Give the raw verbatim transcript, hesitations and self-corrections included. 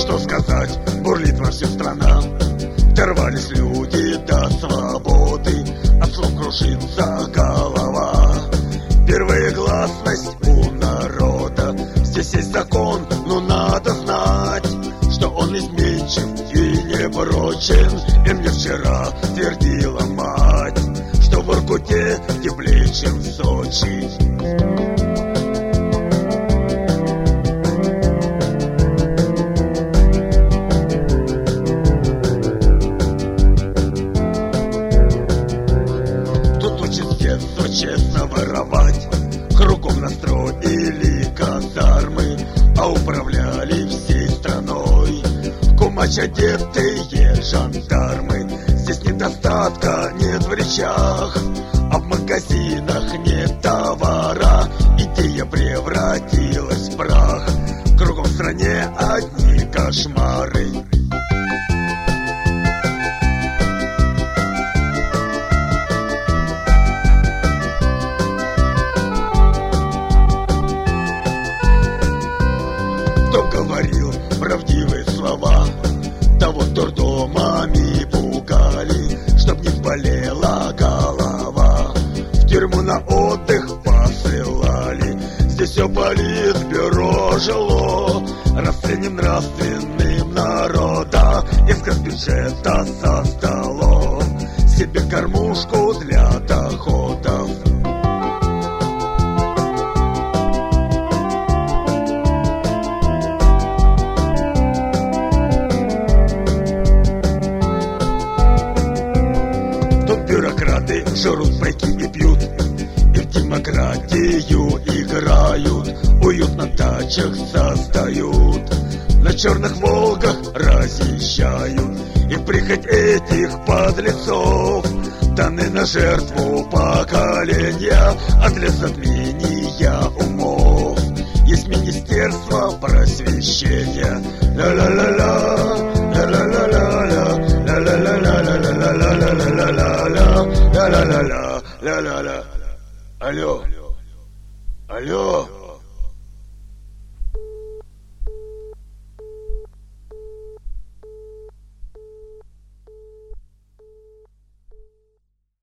что сказать, бурлит во всю страна. Дорвались люди до свободы, от слов кружится голова. Первая гласность у народа, здесь есть закон, но надо знать, что он изменчив и непрочен. И мне вчера твердила мать, что в Воркуте теплее, чем в Сочи. Тут учат с детства честно воровать, кругом настроили казармы, а управляли всей страной кумач одетые жандармы. Здесь недостатка нет в речах, а в магазинах нет товара. Идея превратилась в прах, кругом в стране одни кошмары. Кто говорил правдивые слова, того дурдомами пугали, чтоб не болела голова. В тюрьму на отдых посылали, здесь все политбюро жило расстрельным нравственным народа. Из бюджета создало себе кормушку для доходов. Бюрократы жрут пайки и пьют, и в демократию играют, уют на дачах создают, на черных Волгах разъезжают. И прихоть этих подлецов даны на жертву поколения, а для затмения умов есть Министерство просвещения. Ла-ла-ла-ла, ла-ла-ла-ла, ла-ла-ла-ла-ла-ла-ла-ла-ла-ла-ла. Ла-ла-ла-ла, ла-ла-ла. Алло.